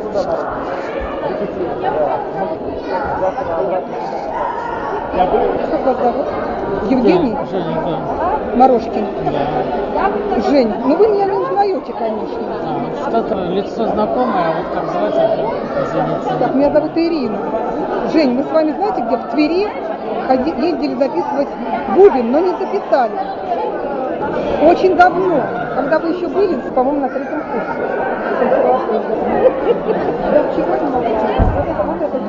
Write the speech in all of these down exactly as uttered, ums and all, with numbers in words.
Как вас зовут? Евгений? Женя. Морошкин. Да. Жень, ну вы меня не узнаете, конечно. А, что-то лицо знакомое, а вот как звать, извините. Так, меня зовут Ирина. Жень, мы с вами знаете, где в Твери ходи, ездили записывать бубен, но не записали. Очень давно, когда вы еще были, по-моему, на третьем курсе. Я чего не могу? Вот это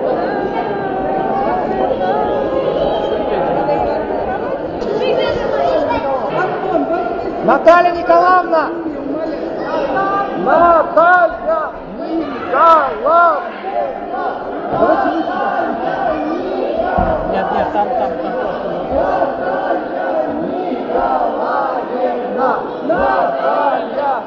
Наталья Николаевна! Наталья Николаевна! Нет, нет, там, там, там. Николаевна! Наталья!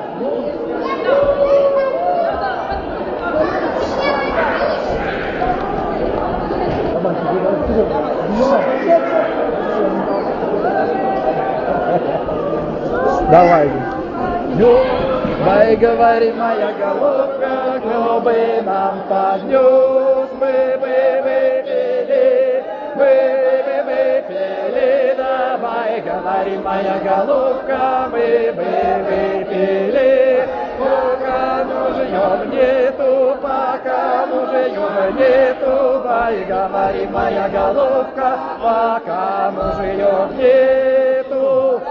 Давай. Давай, говори, моя голубка, кто бы нам поднес, мы бы выпили, мы бы выпили. Давай, говори, моя голубка, мы бы выпили. Пока мужьем нету, пока мужьем нету. Давай, говори, моя голубка, пока мужьем нету.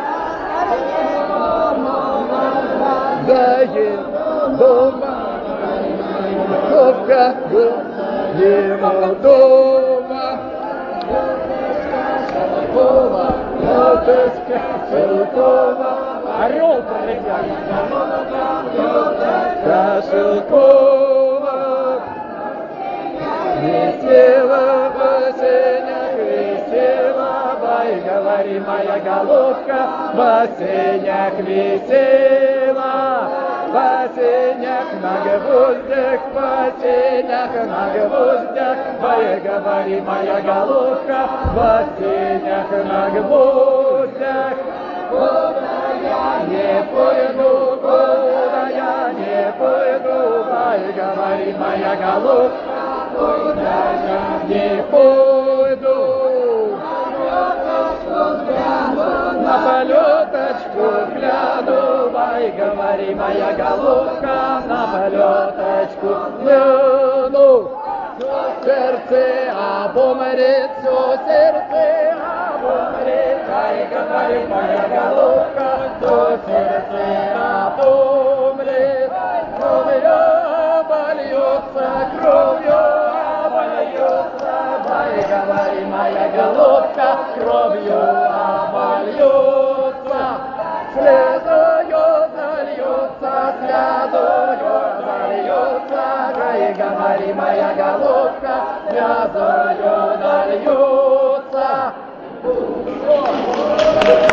Дает дома, ковка ему дома. Шелкова, лодочка Шелкова, орел пролетел. Шелкова, весела в осенях, весела, бай, говори, моя головка, в осенях весела. В осенях на гвоздях, в осенях на гвоздях, бай, говори, моя головка, в осенях на гвоздях. Куда я не пойду, куда я не пойду, бай, говори, моя головка, куда я не пойду. На полеточку гляну, бай, говори, моя головка, на полеточку гляну. Все сердце обомрет, все сердце обомрет, бай, говори, моя головка, все сердце обомрет. Кровью обольется, кровью обольется, бай, говори, моя головка, кровью обольется. Слезою зальется, слезою зальется, гай, говори, моя головка, слезою зальется.